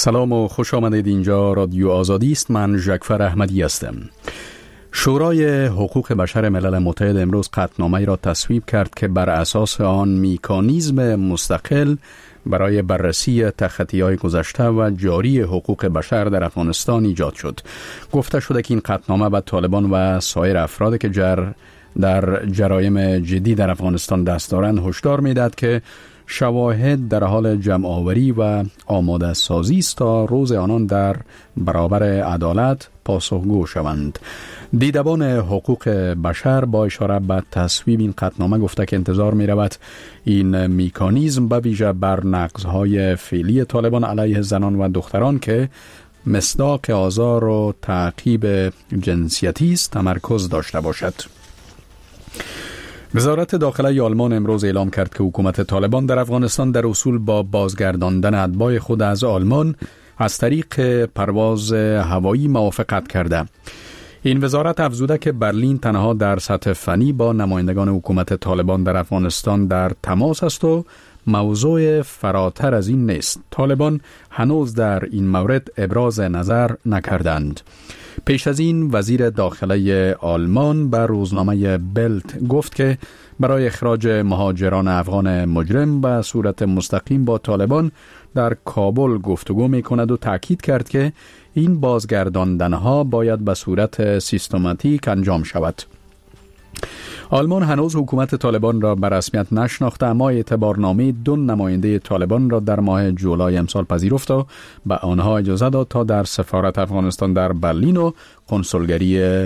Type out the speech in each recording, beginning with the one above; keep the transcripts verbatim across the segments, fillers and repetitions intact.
سلام و خوش آمدید. اینجا رادیو آزادی است. من ژکفر احمدی هستم. شورای حقوق بشر ملل متحد امروز قطعنامه‌ای را تصویب کرد که بر اساس آن مکانیزم مستقل برای بررسی تخطی‌های گذشته و جاری حقوق بشر در افغانستان ایجاد شد. گفته شده که این قطعنامه به طالبان و سایر افرادی که جر در جرایم جدی در افغانستان دست دارند هشدار می‌دهد که شواهد در حال جمع آوری و آماده سازی است تا روز آنان در برابر عدالت پاسخگو شوند. دیدبان حقوق بشر با اشاره به تصویب این قطعنامه گفته که انتظار می رود این مکانیزم به ویژه بر نقض‌های فعلی طالبان علیه زنان و دختران که مصداق آزار و تعقیب جنسیتی است تمرکز داشته باشد. وزارت داخله آلمان امروز اعلام کرد که حکومت طالبان در افغانستان در اصول با بازگرداندن اتباع خود از آلمان از طریق پرواز هوایی موافقت کرده. این وزارت افزوده که برلین تنها در سطح فنی با نمایندگان حکومت طالبان در افغانستان در تماس است و موضوع فراتر از این نیست. طالبان هنوز در این مورد ابراز نظر نکردند. پیش از این وزیر داخله آلمان به روزنامه بلت گفت که برای اخراج مهاجران افغان مجرم به صورت مستقیم با طالبان در کابل گفتگو می کند و تاکید کرد که این بازگرداندنها باید به صورت سیستماتیک انجام شود. آلمان هنوز حکومت طالبان را به رسمیت نشناخته، اما اعتبارنامه دو نماینده طالبان را در ماه جولای امسال پذیرفت و به آنها اجازه داد تا در سفارت افغانستان در برلین و کنسولگری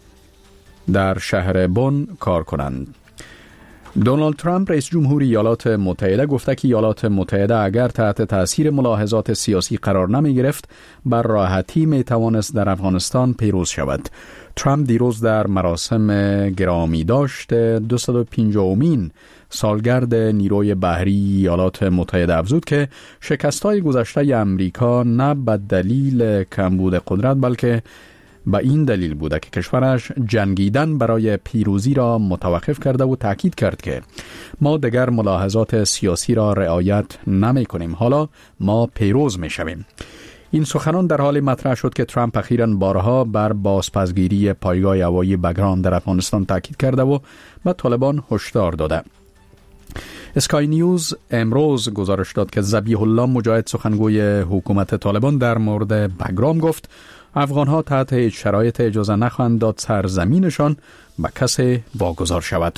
در شهر بن کار کنند. دونالد ترامپ رئیس جمهوری ایالات متحده گفته که ایالات متحده اگر تحت تاثیر ملاحظات سیاسی قرار نمی گرفت بر راحتی می توانست در افغانستان پیروز شود. ترامپ دیروز در مراسم گرامی داشت دویست و پنجاهمین سالگرد نیروی بحری ایالات متحده افزود که شکست‌های گذشته امریکا نه به دلیل کمبود قدرت بلکه به این دلیل بوده که کشورش جنگیدن برای پیروزی را متوقف کرده و تاکید کرد که ما دیگر ملاحظات سیاسی را رعایت نمی کنیم، حالا ما پیروز می شویم. این سخنان در حال مطرح شد که ترامپ اخیراً بارها بر بازپسگیری پایگاه هوایی بگرام در افغانستان تاکید کرده و به طالبان هشدار داده. اسکای نیوز امروز گزارش داد که ذبیح الله مجاهد سخنگوی حکومت طالبان در مورد بگرام گفت افغانها تحت هیچ شرایط اجازه نخواهند داد سرزمینشان به کسی واگذار شود.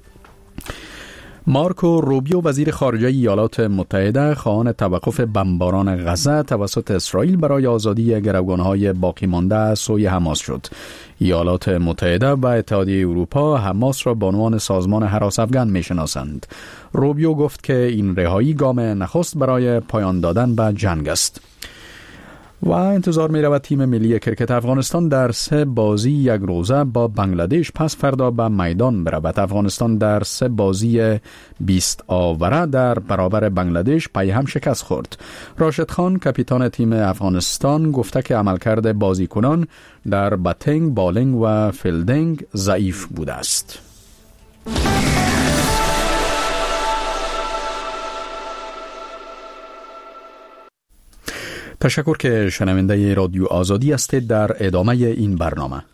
مارکو روبیو وزیر خارجه ایالات متحده خواهان توقف بمباران غزه توسط اسرائیل برای آزادی گروگانهای باقی مانده از سوی حماس شد. ایالات متحده و اتحادیه اروپا حماس را به عنوان سازمان هراس افغان میشناسند. روبیو گفت که این رهایی گام نخست برای پایان دادن به جنگ است. و انتظار می رود تیم ملی کرکت افغانستان در سه بازی یک روزه با بنگلادش پس فردا به میدان برود. افغانستان در سه بازی بیست آوره در برابر بنگلادش پی هم شکست خورد. راشد خان کاپیتان تیم افغانستان گفته که عملکرد بازیکنان در باتینگ، بالینگ و فیلدینگ ضعیف بوده است. تشکر که شنونده رادیو آزادی هستید. در ادامه این برنامه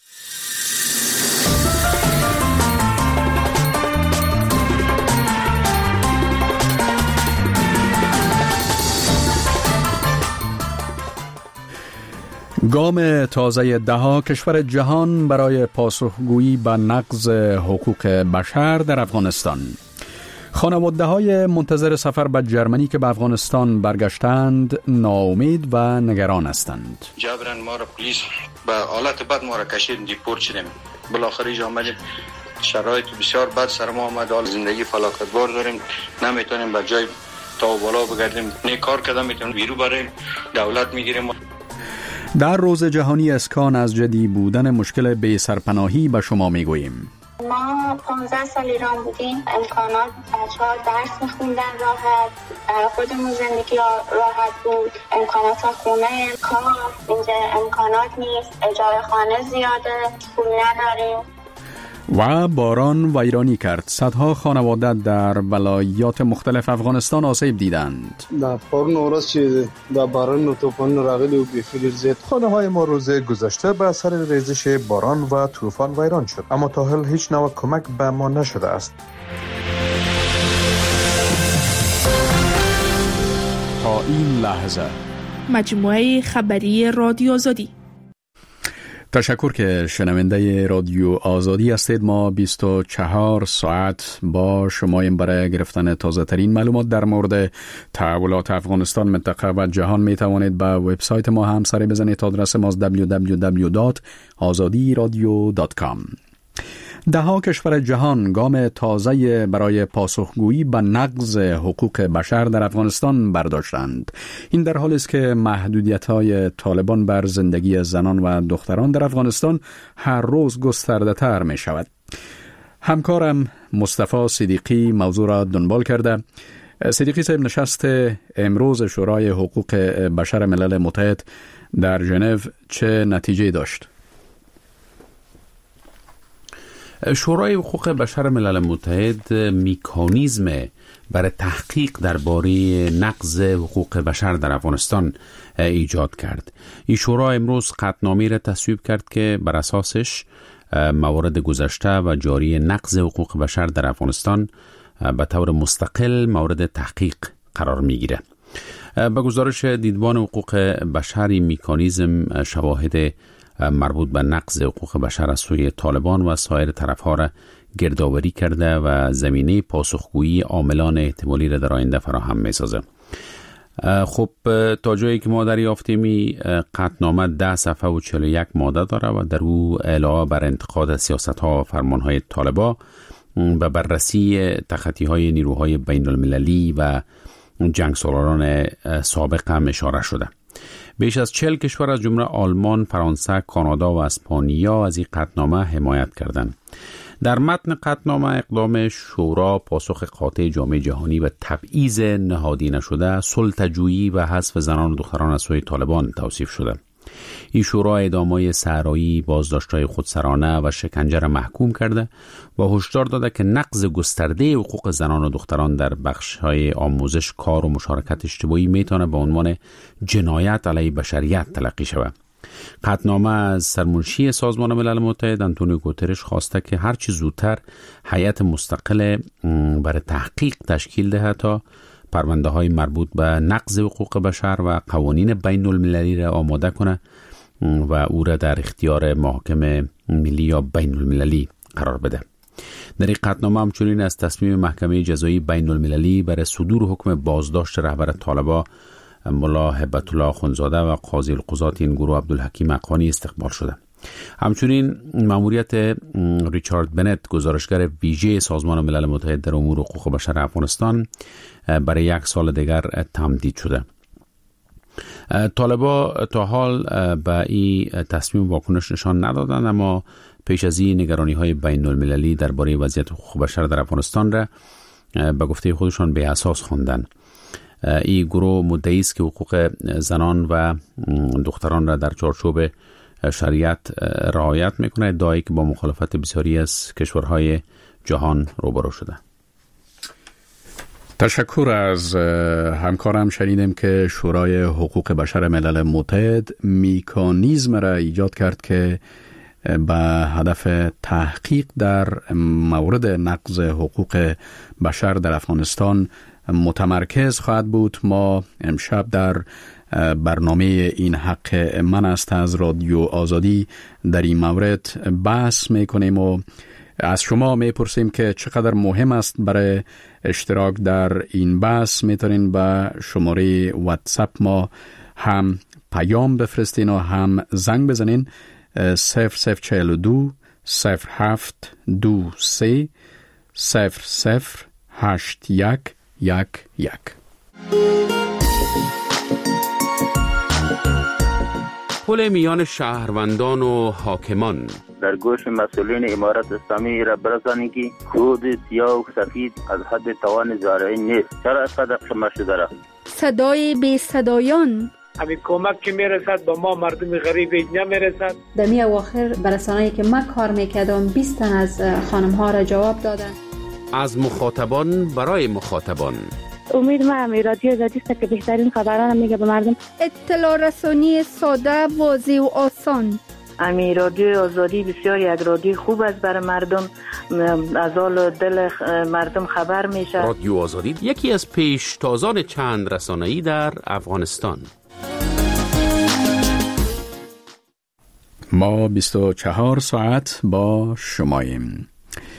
گام تازه دهها کشور جهان برای پاسخگویی به نقض حقوق بشر در افغانستان. خانواده های منتظر سفر به جرمنی که به افغانستان برگشتند ناامید و نگران هستند. جبران ما را پلیس به حالت بد ما را کشید، دیپورت شدیم. بالاخره اینجا آمدیم، شرایط بسیار بد سر ما آمد. حال زندگی فلاکتبار داریم، نمیتونیم به جای تا و بالا بگردیم. نه کار کردن میتونیم بیرو بریم، دولت میگیریم. در روز جهانی اسکان از جدی بودن مشکل بی سرپناهی به شما میگوییم. ما پانزده سال ایران بودیم، امکانات بچه ها درس میخوندن راحت، خودمون زندگی راحت بود، امکانات خونه، کار، اینجا امکانات نیست، اجاره خانه زیاده، پول نداریم. و باران ویرانی کرد. صدها خانواده در ولایات مختلف افغانستان آسیب دیدند. در پارون اورس چیزی در باران و طوفان راغلی و بیفیل زید. خانه های ما روز گذشته به اثر ریزش باران و طوفان ویران شد، اما تا حال هیچ نوع کمک به ما نشده است. تا این لحظه مجموعه خبری رادیو آزادی. تشکر که شنونده رادیو آزادی هستید. ما بیست و چهار ساعت با شماییم برای گرفتن تازه ترین معلومات در مورد تحولات افغانستان، منطقه و جهان. می توانید به وبسایت ما هم سری بزنید. آدرس ما دبلیو دبلیو دبلیو دات آزادی رادیو دات کام. دهها کشور جهان گام تازه برای پاسخگویی به نقض حقوق بشر در افغانستان برداشتند. این در حالی است که محدودیت‌های طالبان بر زندگی زنان و دختران در افغانستان هر روز گسترده‌تر می شود. همکارم مصطفی صدیقی موضوع را دنبال کرده. صدیقی صاحب، نشست امروز شورای حقوق بشر ملل متحد در ژنو چه نتیجه داشت؟ شورای حقوق بشر ملل متحد مکانیزم برای تحقیق درباره نقض حقوق بشر در افغانستان ایجاد کرد. این شورا امروز قطعنامه‌ای را تصویب کرد که بر اساسش موارد گذشته و جاری نقض حقوق بشر در افغانستان به طور مستقل مورد تحقیق قرار میگیره. به گزارش دیدبان حقوق بشر، این مکانیزم شواهد مربوط به نقض حقوق بشر از سوی طالبان و سایر طرفها را گردآوری کرده و زمینه پاسخگویی عاملان احتمالی را در آینده فراهم می‌سازه. خب تا جایی که ما دریافتیم، قطعنامه ده صفحه و چهل و یک ماده داره و در او علاوه بر انتقاد سیاست‌ها و فرمان‌های طالبان به بررسی تخطی‌های نیروهای بین المللی و جنگسالاران سابق هم اشاره شده. بیش از چهل کشور از جمله آلمان، فرانسه، کانادا و اسپانیا از این قطعنامه حمایت کردند. در متن قطعنامه اقدام شورا پاسخ قاطع جامعه جهانی و تبعیض نهادی نشده، سلطه‌جویی و حذف زنان و دختران از سوی طالبان توصیف شده. این شورا اعدام‌های صحرایی، بازداشت‌های خودسرانه و شکنجه را محکوم کرده و هشدار داده که نقض گسترده حقوق زنان و دختران در بخش‌های آموزش، کار و مشارکت اجتماعی میتونه به عنوان جنایت علیه بشریت تلقی شود. قطعنامه از سرمنشی سازمان ملل متحد انتونیو گوترش خواسته که هرچی زودتر هیئت مستقل برای تحقیق تشکیل دهد تا پرونده های مربوط به نقض حقوق بشر و قوانین بین المللی را آماده کنه و او را در اختیار محاکم ملی یا بین المللی قرار بده. در این قطعنامه همچنین از تصمیم محکمه جزایی بین المللی برای صدور حکم بازداشت رهبر طالبان ملا هبت الله اخوندزاده و قاضی القضات این گروه عبدالحکیم حقانی استقبال شده. همچنین مأموریت ریچارد بنت، گزارشگر ویژه سازمان ملل متحد در امور حقوق بشر افغانستان، برای یک سال دیگر تمدید شده. طالبان تا حال به این تصمیم واکنش نشان ندادند، اما پیش از این نگرانی‌های بین المللی درباره وضعیت حقوق بشر در افغانستان را به گفته خودشان به اساس خواندند. این گروه مدعی است که حقوق زنان و دختران را در چارچوب شریعت رعایت میکنه، ادعایی که با مخالفت بسیاری از کشورهای جهان روبرو شده. تشکر از همکارم. شنیدیم که شورای حقوق بشر ملل متحد مکانیزم را ایجاد کرد که به هدف تحقیق در مورد نقض حقوق بشر در افغانستان متمرکز خواهد بود. ما امشب در برنامه این حق من است از رادیو آزادی در این مورد بحث میکنیم و از شما میپرسیم که چقدر مهم است برای اشتراک در این بحث. میتونین به شماره واتساپ ما هم پیام بفرستین و هم زنگ بزنین صفر صفر چهل و دو صفر هفت دو سه صفر صفر هشت یک یک یک. پل میان شهروندان و حاکمان. در گوش مسئولین امارت اسلامی را برسانید که کود سیاه و سفید از حد توان زارعین نیست. چرا اینقدر خمار شده را؟ صدای بی صدایان همین کمک که میرسد به ما مردم غریب نمیرسد. در می اواخر برسانه‌ای که ما کار میکردم بیست تن از خانم ها را جواب دادن. از مخاطبان برای مخاطبان. امید ما همی رادیو آزادی است که بهترین خبران میگه به مردم. اطلاع رسانی ساده، واضح و آسان. امی رادیو آزادی بسیار یک رادیو خوب است برای مردم، از حال دل مردم خبر میشه. رادیو آزادی یکی از پیشتازان چند رسانه‌ای در افغانستان. ما بیست و چهار ساعت با شماییم.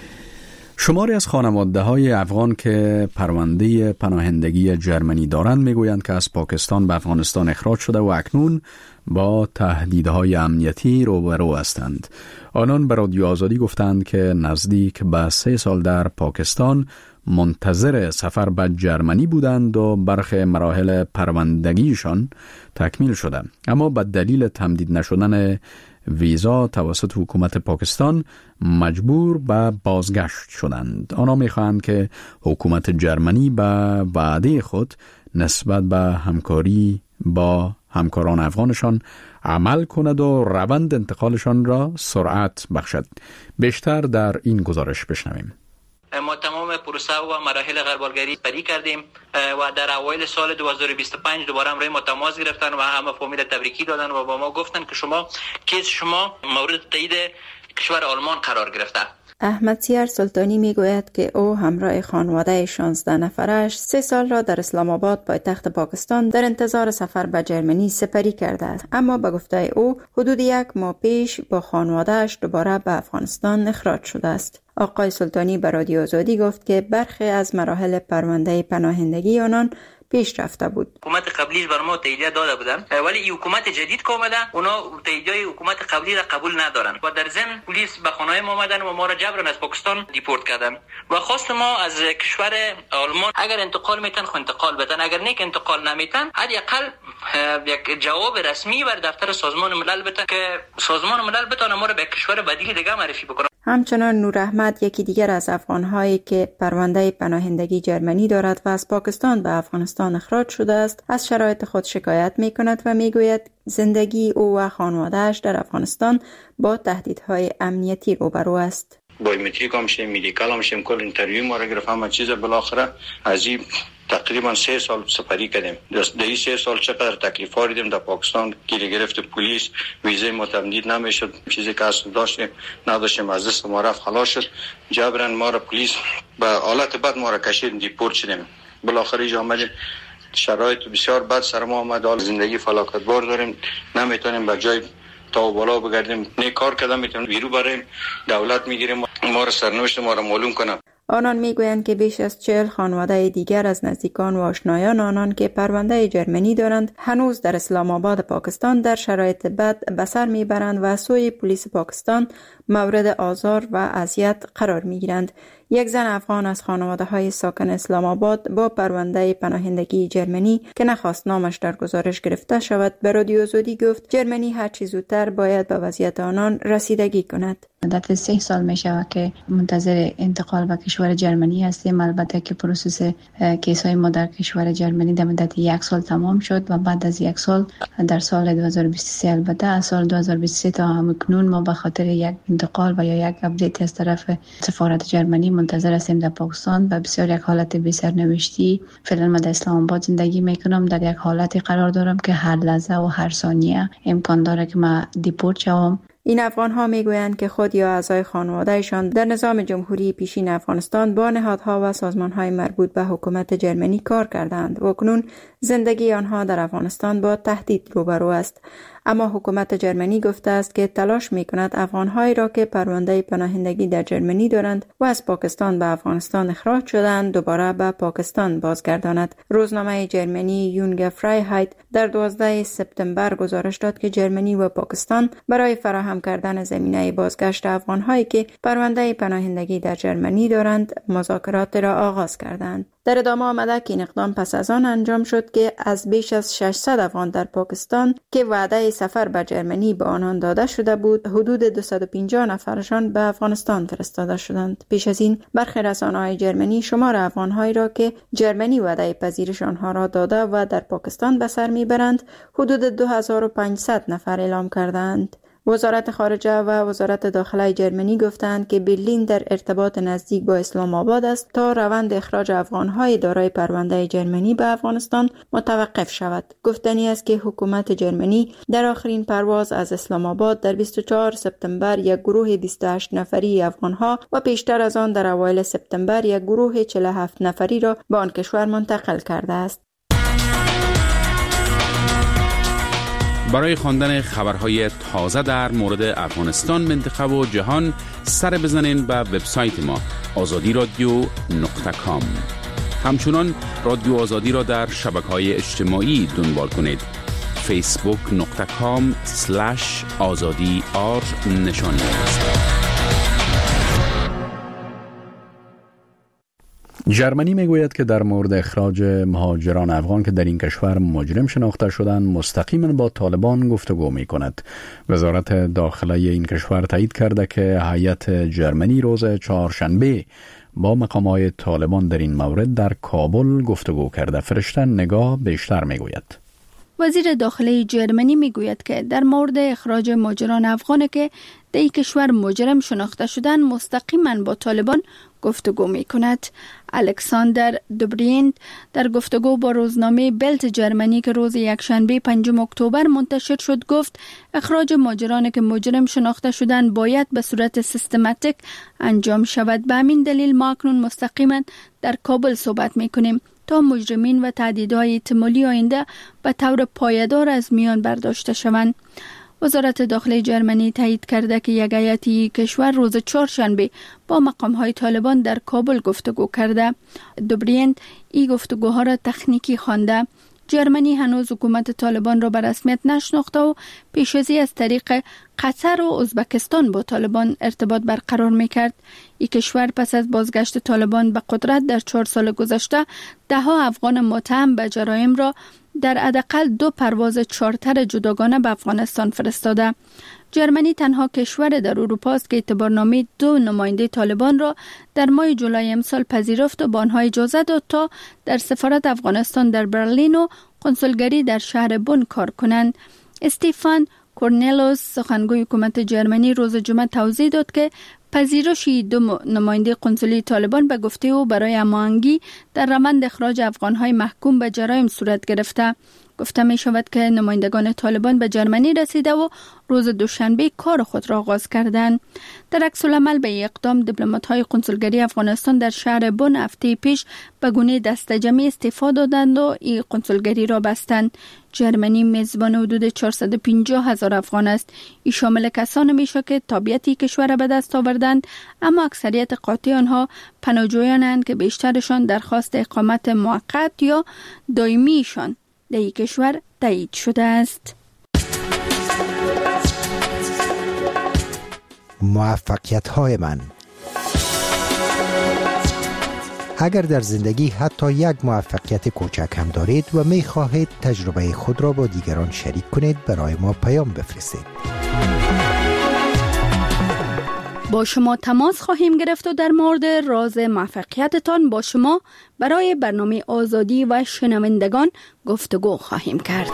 شماری از خانواده های افغان که پرونده پناهندگی جرمنی دارند میگویند که از پاکستان به افغانستان اخراج شده و اکنون با تهدیدهای امنیتی روبرو هستند. آنان به رادیو آزادی گفتند که نزدیک به سه سال در پاکستان منتظر سفر به جرمنی بودند و برخی مراحل پروندگیشان تکمیل شده، اما به دلیل تمدید نشدن ویزا توسط حکومت پاکستان مجبور به بازگشت شدند. آنها می‌خواهند که حکومت جرمنی به وعده خود نسبت به همکاری با همکاران افغانشان عمل کند و روند انتقالشان را سرعت بخشد. بیشتر در این گزارش بشنویم. ما تمام پروسه و مراحل غربالگری سپری کردیم و در اوایل سال دو هزار و بیست و پنج دوباره هم روی ما تماس گرفتن و همه فامیل تبریکی دادن و با ما گفتن که شما کیس شما مورد تایید کشور آلمان قرار گرفته. احمد سیار سلطانی میگوید که او همراه خانواده شانزده نفرش سه سال را در اسلام آباد پایتخت پاکستان در انتظار سفر به جرمنی سپری کرده است، اما به گفته او حدود یک ماه پیش با خانوادهش دوباره به افغانستان اخراج شده است. آقای سلطانی به رادیو آزادی گفت که برخی از مراحل پرونده پناهندگی آنان پیش رفته بود. حکومت قبلیش بر ما تاییدیه داده بودن، ولی این حکومت جدید که اومده اونا تاییدیه حکومت قبلی را قبول ندارن و در ضمن پلیس به خانه ما اومدن و ما را جبران از پاکستان دیپورت کردن و خواست ما از کشور آلمان اگر انتقال میتن خو انتقال بدن، اگر نیک انتقال نمیتن حداقل یک جواب رسمی بر دفتر سازمان ملل بدن که سازمان ملل بتونه ما را به کشور بدیل دیگه معرفی بکنه. همچنان نور احمد یکی دیگر از افغان‌هایی که پرونده پناهندگی جرمنی دارد و از پاکستان به افغانستان اخراج شده است، از شرایط خود شکایت می‌کند و می‌گوید زندگی او و خانواده‌اش در افغانستان با تهدیدهای امنیتی روبرو است. بایومتریک هم شیم، مدیکال هم شیم، کل اینترویو ما را گرفت، همه چیز بالاخره از این تقریبا سه سال سپری کردیم. در این سه سال چقدر تکلیف‌ها دیدیم در پاکستان، گیری گرفت پلیس، ویزای ما تمدید نمیشد، چیزی که اصلا داشتیم نداشتیم از دست ما رفت، خلاص شد. جبران ما را پلیس به حالت بد ما را کشید، دیپورت شدیم. بالاخره اینجا آمدیم، شرایط بسیار بد سر ما آمد، حال زندگی فلاکتبار داریم، نمیتونیم به جای تا بالا بگردیم، نه کار کردن میتونیم بیرو بریم، دولت میگیریم ما را سرنوشت ما را معلوم کنه. آنان میگویند که بیش از چهل خانواده دیگر از نزدیکان و آشنایان آنان که پرونده جرمنی دارند هنوز در اسلام آباد پاکستان در شرایط بد به سر میبرند و سوی پلیس پاکستان مورد آزار و اذیت قرار میگیرند. یک زن افغان از خانواده های ساکن اسلام آباد با پرونده پناهندگی جرمنی که نخواست نامش در گزارش گرفته شود به رادیو آزادی گفت جرمنی هر چه زودتر باید به وضعیت آنان رسیدگی کند. مدت سه سال می شود که منتظر انتقال به کشور جرمنی هستیم. البته که پروسس کیس های ما در کشور جرمنی در مدت یک سال تمام شد و بعد از یک سال در سال دو هزار و بیست و سه البته از سال دو هزار و بیست و سه تا همکنون ما به خاطر یک انتقال و یا یک اپدیت از طرف سفارت جرمنی منتظر هستیم در پاکستان و بسیار یک حالت بی سرنوشتی. فعلا من در اسلام آباد زندگی میکنم، در یک حالتی قرار دارم که هر لحظه و هر ثانیه امکان داره که من دیپورت شوم. این افغان ها می گویند که خود یا اعضای خانوادهشان در نظام جمهوری پیشین افغانستان با نهادها و سازمان های مربوط به حکومت جرمنی کار کردند و اکنون زندگی آنها در افغانستان با تهدید روبرو است. اما حکومت جرمنی گفته است که تلاش می کند افغان‌هایی را که پرونده پناهندگی در جرمنی دارند و از پاکستان به افغانستان اخراج شدند دوباره به پاکستان بازگرداند. روزنامه جرمنی یونگ فرایهایت در دوازدهم سپتامبر گزارش داد که جرمنی و پاکستان برای فراهم کردن زمینه بازگشت افغان‌هایی که پرونده پناهندگی در جرمنی دارند مذاکرات را آغاز کردند. در ادامه آمده که این اقدام پس از آن انجام شد که از بیش از ششصد افغان در پاکستان که وعده سفر به جرمنی به آنان داده شده بود، حدود دویست و پنجاه نفرشان به افغانستان فرستاده شدند. پیش از این برخی رسانه‌های جرمنی شمار افغان‌هایی را که جرمنی وعده پذیرش آنها را داده و در پاکستان به سر میبرند حدود دو هزار و پانصد نفر اعلام کردند. وزارت خارجه و وزارت داخله جرمنی گفتند که برلین در ارتباط نزدیک با اسلام آباد است تا روند اخراج افغان‌های دارای پرونده جرمنی به افغانستان متوقف شود. گفتنی است که حکومت جرمنی در آخرین پرواز از اسلام آباد در بیست و چهارم سپتامبر یک گروه بیست و هشت نفری افغان‌ها و پیشتر از آن در اوایل سپتامبر یک گروه چهل و هفت نفری را به آن کشور منتقل کرده است. برای خواندن خبرهای تازه در مورد افغانستان، منطقه و جهان سر بزنین به وبسایت ما آزادی رادیو نقطه کام. همچنان رادیو آزادی را در شبکه‌های اجتماعی دنبال کنید. فیسبوک نقطه کام سلش آزادی آر نشانی است. جرمنی میگوید که در مورد اخراج مهاجران افغان که در این کشور مجرم شناخته شدند مستقیما با طالبان گفتگو می کند. وزارت داخله این کشور تایید کرده که هیئت جرمنی روز چهارشنبه با مقامات طالبان در این مورد در کابل گفتگو کرده. فرشته نگاه بیشتر میگوید. وزیر داخله جرمنی میگوید که در مورد اخراج مهاجران افغان که در این کشور مجرم شناخته شدند مستقیما با طالبان گفتگو می کند. الکساندر دوبریند در گفتگو با روزنامه بلت جرمنی که روز یکشنبه پنجم اکتبر منتشر شد گفت اخراج مهاجران که مجرم شناخته شدند باید به صورت سیستماتیک انجام شود. به همین دلیل ما اکنون مستقیما در کابل صحبت می کنیم تا مجرمین و تهدیدهای احتمالی آینده به طور پایدار از میان برداشته شوند. وزارت داخله جرمنی تایید کرده که یک هیئت کشور روز چهارشنبه با مقام‌های طالبان در کابل گفتگو کرده. دوبریند این گفتگوها را تکنیکی خوانده. جرمنی هنوز حکومت طالبان را به رسمیت نشناخته و پیشازی از طریق قطر و ازبکستان با طالبان ارتباط برقرار میکرد. این کشور پس از بازگشت طالبان به قدرت در چهار سال گذشته ده ها افغان متهم به جرایم را در حداقل دو پرواز چارتر جداگانه به افغانستان فرستاده. جرمنی تنها کشور در اروپا است که اعتبارنامه دو نماینده طالبان را در ماه جولای امسال پذیرفت و به آنها اجازه داد تا در سفارت افغانستان در برلین و قنسولگری در شهر بن کار کنند. استیفان کورنلوس سخنگوی حکومت جرمنی روز جمعه توضیح داد که پذیرش دو نماینده قنسولی طالبان به گفته او برای هماهنگی در روند اخراج افغان‌های محکوم به جرایم صورت گرفته. گفته می شود که نمایندگان طالبان به جرمنی رسیده و روز دوشنبه کار خود را آغاز کردند. در عکس العمل به اقدام دیپلمات‌های قنسولگری افغانستان در شهر بن هفته پیش به گونه دسته‌جمعی استعفا دادند و این قنسولگری را بستند. جرمنی میزبان حدود چهارصد و پنجاه هزار افغان است. این شامل کسانی میشه که تابعیت کشور را به دست آوردند، اما اکثریت قاطع آنها پناهجویانند که بیشترشان درخواست اقامت موقت یا دائمیشان در این کشور تایید شده است. موفقیت‌های من. اگر در زندگی حتی یک موفقیت کوچک هم دارید و می خواهید تجربه خود را با دیگران شریک کنید، برای ما پیام بفرستید. با شما تماس خواهیم گرفت و در مورد راز موفقیتتان با شما برای برنامه آزادی و شنوندگان گفتگو خواهیم کرد.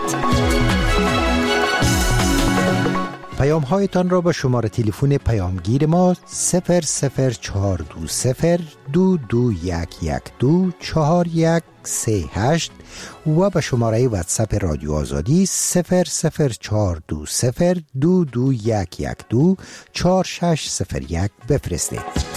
پیام هایتان را با شماره تلفن پیامگیر ما صفر صفر چهار دو صفر دو دو یک یک دو چهار یک سه هشت و به شماره واتساپ رادیو آزادی صفر صفر چهار دو صفر دو دو یک یک دو چهار شش صفر یک بفرستید.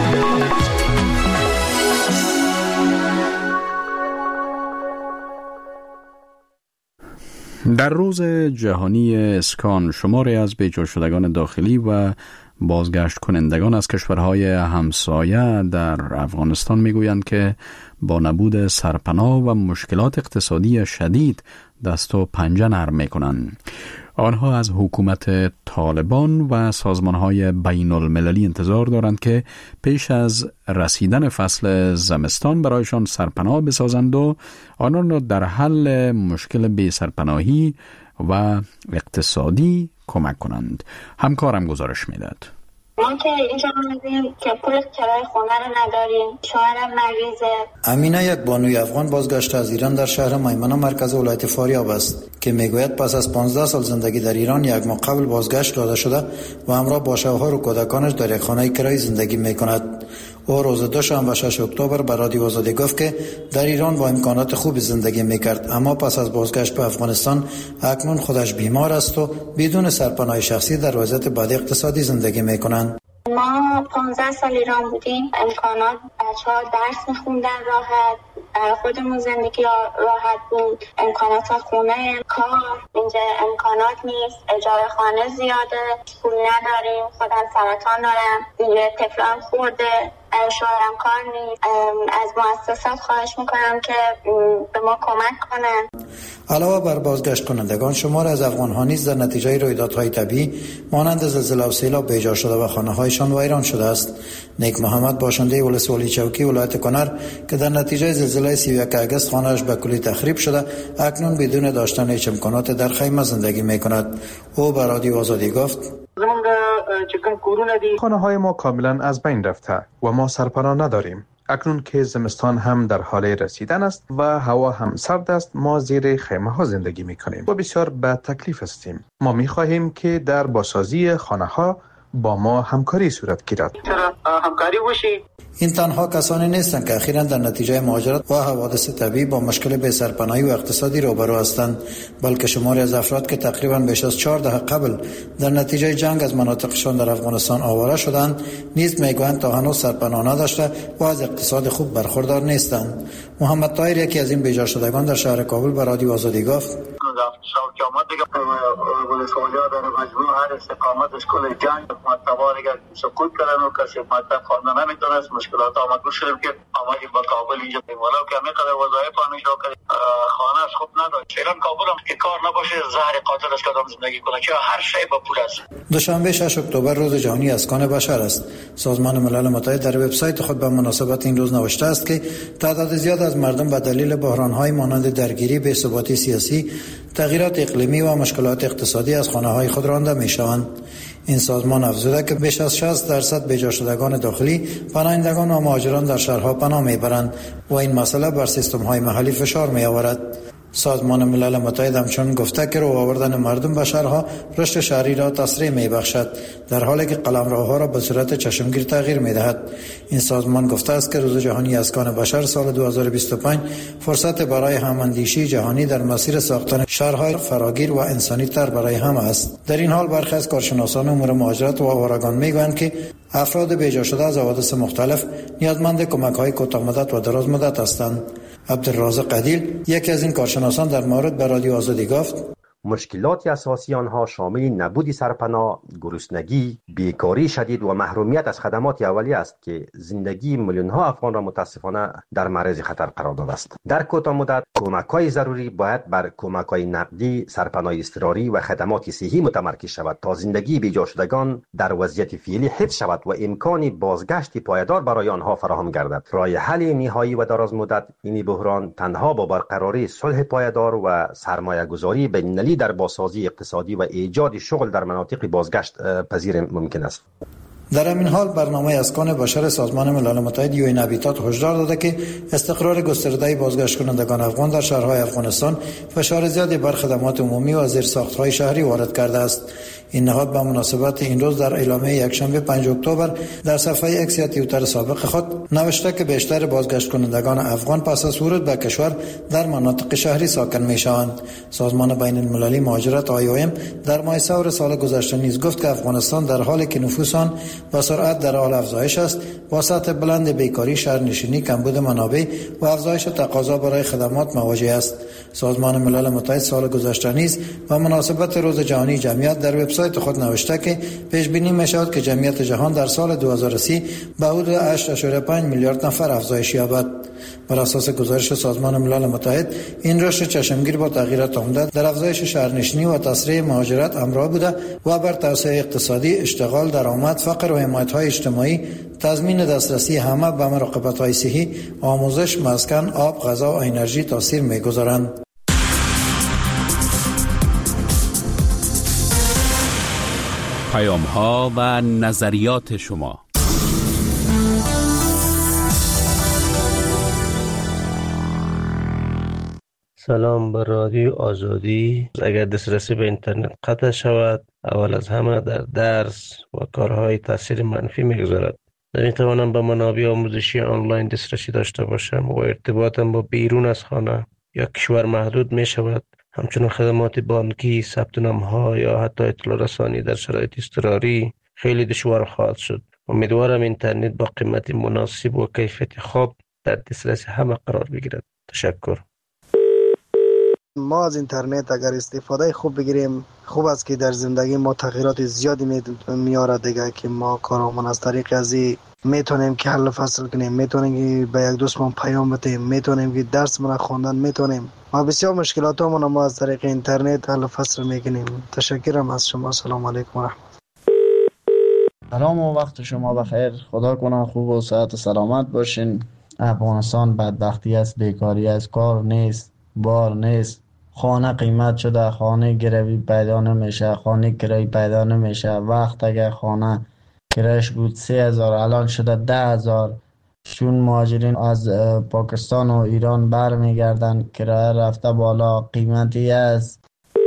در روز جهانی اسکان شماری از بیجا شدگان داخلی و بازگشت کنندگان از کشورهای همسایه در افغانستان میگویند که با نبود سرپناه و مشکلات اقتصادی شدید دست و پنجه نرم میکنند. آنها از حکومت طالبان و سازمان‌های بین المللی انتظار دارند که پیش از رسیدن فصل زمستان برایشان سرپناه بسازند و آنان را در حل مشکل بی سرپناهی و اقتصادی کمک کنند. همکارم گزارش میداد. ما که اینجا آمدیم که پول کرایه خونه رو نداریم، شوهرم مریضه. امینه یک بانوی افغان بازگشته از ایران در شهر میمنه مرکز ولایت فاریاب است که میگوید پس از پانزده سال زندگی در ایران یک ماه قبل بازگشت داده شده و همراه با شوهر و کودکانش در یک خانه کرایه زندگی میکند. او روز دوشنبه شش اکتبر به رادیو آزادی گفت که در ایران با امکانات خوبی زندگی میکرد، اما پس از بازگشت به افغانستان اکنون خودش بیمار است و بدون سرپناه شخصی در وضعیت بد اقتصادی زندگی میکنند. ما پانزده سال ایران بودیم، امکانات بچه‌ها درس میخوندن راحت، خودمون زندگی راحت بود، امکانات خونه، کار، اینجا امکانات نیست، اجاره خانه زیاده، پول نداریم، خودم سرطان دارم، دیگه طفلم خورده، شوهرم کار نیست. از مؤسسات خواهش میکنم که به ما کمک کنن. علاوه بر بازگشت کنندگان، شمار از افغان‌ها نیز در نتیجه رویدادهای طبیعی مانند زلزله و سیلاب بیجا شده و خانه‌هایشان ویران شده است. نیک محمد باشنده ولسوالی چوکی ولایت کنر که در نتیجه زلزله سی و یک اگست خانه‌اش به کلی تخریب شده، اکنون بدون داشتن هیچ امکانات در خیمه زندگی می‌کند. او به رادیو آزادی گفت: خانه های ما کاملا از بین رفته و ما سرپناه نداریم. اکنون که زمستان هم در حال رسیدن است و هوا هم سرد است، ما زیر خیمه ها زندگی می کنیم و بسیار به تکلیف هستیم. ما می خواهیم که در بازسازی خانه ها با ما همکاری صورت گیرد. همکاری باشید. این تنها کسانی نیستند که اخیراً در نتیجه مهاجرت و حوادث طبیعی با مشکل بی سرپناهی و اقتصادی روبرو هستند، بلکه شماری از افراد که تقریباً بیش از چهار دهه قبل در نتیجه جنگ از مناطقشان در افغانستان آواره شدند نیز میگویند تا هنوز سرپناه نداشته و از اقتصاد خوب برخوردار نیستند. محمد طاهر یکی از این بیجا شدگان در شهر کابل به رادیو آزادی گفت: شاو که آمد دیگه ولسوالی ها در مجموع هر استقامتش کل جنگ مطبعا دیگه سکوت کردن و کسی مطبع خواندن نمیتونست. مشکلات آمد شدیم که آمدیم با کابل اینجا ولو که همه قدر وظایف آن اجرا کرد، خانهش خوب نداشت. فعلا کابل هم که کار نباشه زهر قاتلش کدام زندگی کنه که هر شی با پول است. دوشنبه شش اکتبر روز جهانی اسکان بشر است. سازمان ملل متحد در وبسایت خود به مناسبت این روز نوشته است که تعداد زیاد از مردم به دلیل بحران‌های مانند درگیری، بی‌ثباتی سیاسی، تغییرات اقلیمی و مشکلات اقتصادی از خانه‌های خود رانده می‌شوند. این سازمان افزوده که بیش از شصت درصد بیجا شدگان داخلی پناهندگان و مهاجران در شهرها پناه میبرند و این مسئله بر سیستم‌های محلی فشار می‌آورد. سازمان ملل متحد همچنین گفته که رو آوردن مردم به شهرها رشد شهری را تسریع می‌بخشد، در حالی که قلمروها را به صورت چشمگیر تغییر می‌دهد. این سازمان گفته است که روز جهانی اسکان بشر سال دو هزار و بیست و پنج فرصت برای هماندیشی جهانی در مسیر ساختن شهرهای فراگیر و انسانی تر برای همه است. در این حال برخی از کارشناسان امور مهاجرت و آوارگان می‌گویند که افراد بیجا شده از حوادث مختلف نیازمند کمک‌های کوتاه‌مدت و دراز مدت هستند. عبدالرازق عدیل یکی از این کارشناسان در مورد به رادیو آزادی گفت: مشکلات اساسی آنها شامل نبود سرپناه، گرسنگی، بیکاری شدید و محرومیت از خدمات اولیه است که زندگی میلیون ها افغان را متاسفانه در معرض خطر قرار داده است. در کوتاه مدت کمک‌های ضروری باید بر کمک‌های نقدی، سرپناه اضطراری و خدمات صحی متمرکز شود تا زندگی بیجا شدگان در وضعیت فعلی حفظ شود و امکان بازگشت پایدار برای آنها فراهم گردد. راه حل نهایی و دراز مدت این بحران تنها با برقراری صلح پایدار و سرمایه‌گذاری بین‌المللی در بازسازی اقتصادی و ایجاد شغل در مناطق بازگشت پذیر ممکن است. در همین حال برنامه اسکان بشر سازمان ملل متحد یو این هابیتات هشدار داده که استقرار گسترده بازگشت کنندگان افغان در شهرهای افغانستان فشار زیادی بر خدمات عمومی و زیرساخت‌های شهری وارد کرده است. این نهاد به مناسبت این روز در اعلامیه یکشنبه پنجم اکتبر در صفحه اکس یا توییتر سابق خود نوشته که بیشتر بازگشت کنندگان افغان پس از ورود به کشور در مناطق شهری ساکن می‌شوند. سازمان بین المللی مهاجرت آی او ام در ماه سور سال گذشته نیز گفت که افغانستان در حالی که نفوس آن با سرعت در حال افزایش است، با سطح بلند بیکاری، شهرنشینی، کمبود منابع و افزایش تقاضا برای خدمات مواجه است. سازمان ملل متحد سال گذشته نیز به مناسبت روز جهانی جمعیت در وبسایت خود نوشته که پیش بینی می‌شود که جمعیت جهان در سال دو هزار و سی به حدود هشت ممیز پنج میلیارد نفر افزایش یابد. بر اساس گزارش سازمان ملل متحد این رشد چشمگیر با تغییرات عمده در افزایش شهرنشینی و تسریع مهاجرت همراه بوده و بر توسعه اقتصادی، اشتغال، درآمد، فقر و حمایت‌های اجتماعی، تضمین دسترسی همه به مراقبت‌های صحی، آموزش، مسکن، آب، غذا و انرژی تاثیر می‌گذارند. پیام‌ها و نظریات شما. سلام بر رادیو آزادی. اگر دسترسی به اینترنت قطع شود، اول از همه در درس و کارهای تاثیر منفی میگذارد. نمیتوانم به منابع آموزشی آنلاین دسترسی داشته باشم و ارتباطم با بیرون از خانه یا کشور محدود می شود. همچنین خدمات بانکی، ثبت نام‌ها یا حتی اطلاع رسانی در شرایط اضطراری خیلی دشوار خواهد شد. امیدوارم اینترنت با قیمت مناسب و کیفیت خوب در دسترس همه قرار بگیرد. تشکر. ما از اینترنت اگر استفاده خوب بگیریم خوب است که در زندگی ما تغییرات زیادی میاره دیگه، که ما کارامون از طریق از میتونیم که حل فصل کنیم، میتونیم که به یک دوستمون پیام بدیم، میتونیم که درسمون خواندن میتونیم. ما بسیار مشکلاتمون ما از طریق اینترنت حل فصل میکنیم. تشکرم از شما. سلام علیکم و رحمت. سلام و وقت شما بخیر. خدا کنه خوب و صحت و سلامت باشین. افغانستان بدبختی است، بیکاری است، کار نیست، بار نیست، خانه قیمت شده، خانه گروی پیدا نمیشه، خانه کرایی پیدا نمیشه. وقت اگر خانه کرایش بود سه هزار الان شده ده هزار. چون مهاجرین از پاکستان و ایران برمیگردن کرایه رفته بالا، قیمتی است.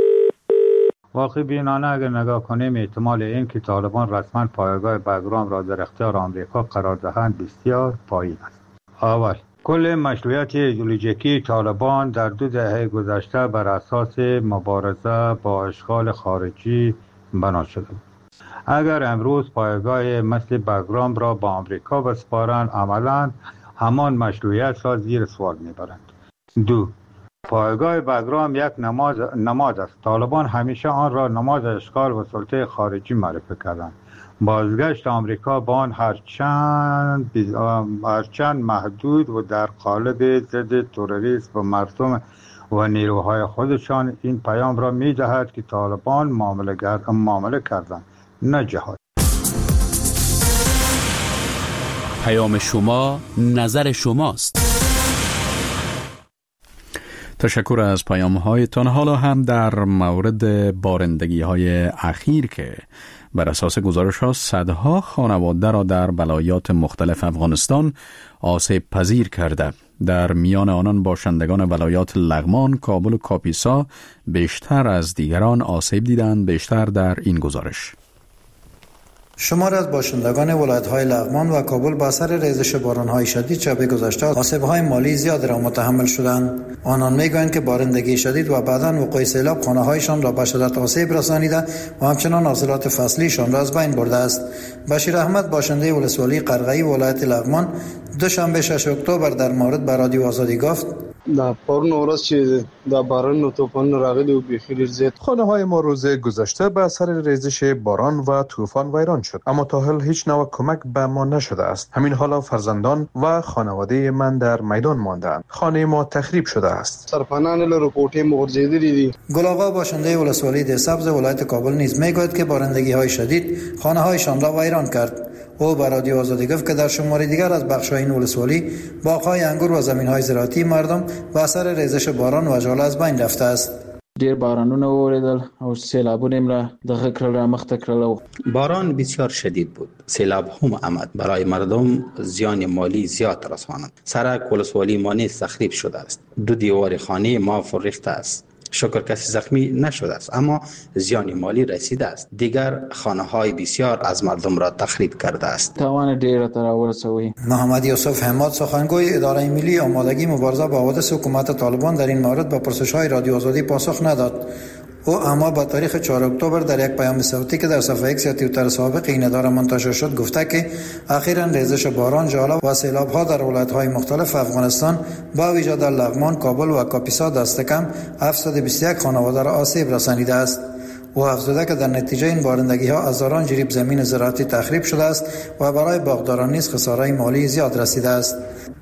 واقعی بینانه اگر نگاه کنیم احتمال این که طالبان رسما پایگاه بگرام را در اختیار آمریکا قرار دهند بسیار پایین است. اول کل مشروعیت ایدئولوژیکی طالبان در دو دهه گذشته بر اساس مبارزه با اشغال خارجی بنا شده. اگر امروز پایگاه مثل بگرام را با آمریکا بسپارند، عملاً همان مشروعیت را زیر سوال میبرند. دو، پایگاه بگرام یک نماد نماد است. طالبان همیشه آن را نماد اشغال و سلطه خارجی معرفی کردند. بازگشت آمریکا با آن هرچند هرچند محدود و در قالب ضد تروریسم و مردم و نیروهای خودشان این پیام را می‌دهد که طالبان معامله معامله کردند، نه جهاد. پیام شما، نظر شماست. تشکر از پیام هایتان. حالا هم در مورد بارندگی های اخیر که بر اساس گزارش ها صدها خانواده را در ولایات مختلف افغانستان آسیب پذیر کرده. در میان آنان باشندگان ولایات لغمان، کابل و کاپیسا بیشتر از دیگران آسیب دیدند. بیشتر در این گزارش. شمار از باشندگان ولایت‌های لغمان و کابل با اثر ریزش باران‌های شدید شب گذشته آسیب‌های مالی زیاد را متحمل شدند. آنان می‌گویند که بارندگی شدید و بعداً وقوع سیلاب خانه‌هایشان را به شدت آسیب رسانیده و همچنان حاصلات فصلیشان را از بین برده است. بشیر احمد باشنده ولسوالی قرغه‌ای ولایت لغمان دوشنبه ششم اکتبر در مورد به رادیو آزادی گفت: در پارون ورځ چې د باران و طوفان راغلی و بیخی زیات خانه‌های ما روز گذشته به اثر ریزش باران و طوفان ویران شد، اما تا حال هیچ نوع کمک به ما نشده است. همین حالا فرزندان و خانواده من در میدان ماندند. خانه ما تخریب شده است. سرپنان له کوټې مغرضیدلې دي. گل آقا باشنده ولسوالی ده سبز ولایت کابل نیز میگوید که بارندگی‌های شدید خانه‌هایشان را ویران کرد. او به رادیو آزادی گفت که در شماره دیگر از بخش‌های این ولسوالی باغ‌های انگور و زمین‌های زراعتی مردم به اثر ریزش باران و ژاله از بین رفته است. ډیر بارانونه وریدل او سیلابونه را دغه کړل را مخته کړل. باران بسیار شدید بود. سیلاب هم آمد. برای مردم زیان مالی زیاد رساند. سرک ولسوالی ما نیز تخریب شده است. دو دیوار خانه ما فرریخته است. شکر کسی زخمی نشده است، اما زیان مالی رسیده است. دیگر خانه‌های بسیار از مردم را تخریب کرده است. تاوان ډیر تر ورسوي. محمد یوسف حماد سخنگوی اداره ملی آمادگی مبارزه با حوادث حکومت طالبان در این مورد به پرسش‌های رادیو آزادی پاسخ نداد. او اما با تاریخ چهارم اکتبر در یک پیام صوتی که در صفحه ایکس یا توییتر سابق این اداره منتشر شد گفته که اخیراً ریزش باران، ژاله و سیلاب‌ها در ولایت‌های مختلف افغانستان با ویژه در لغمان، کابل و کاپیسا دست کم هفتصد و بیست و یک خانواده را آسیب رسانیده است. او افزوده که در نتیجه این بارندگی‌ها هزاران جریب زمین زراعتی تخریب شده است و برای باغداران نیز خساره‌های مالی زیاد رسیده است.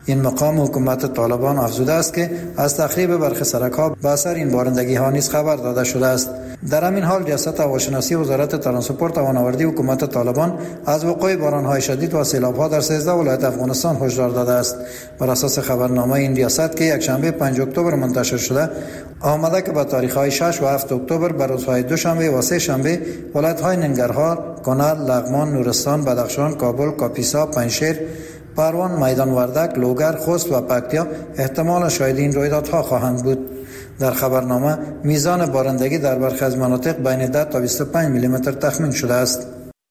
این مقام حکومت طالبان افزوده است که از تخریب برخی سرک‌ها به اثر این بارندگی ها نیز خبر داده شده است. در همین حال ریاست هواشناسی وزارت ترانسپورت و فناوری حکومت طالبان از وقوع باران‌های شدید و سیلاب‌ها در سیزده ولایت افغانستان هشدار داده است. بر اساس خبرنامه این ریاست که یک شنبه پنجم اکتبر منتشر شده آمده که به تاریخ‌های شش و هفت اکتبر بر روزهای دوشنبه و سه شنبه ولایت‌های ننگرهار، کنر، لغمان، نورستان، بدخشان، کابل، کاپیسا، پنجشیر، پروان، میدان وردک، لوگر، خوست و پکتیا احتمال شاهد این رویدادها خواهند بود. در خبرنامه میزان بارندگی در برخی از مناطق بین ده تا بیست و پنج میلی متر تخمین شده است.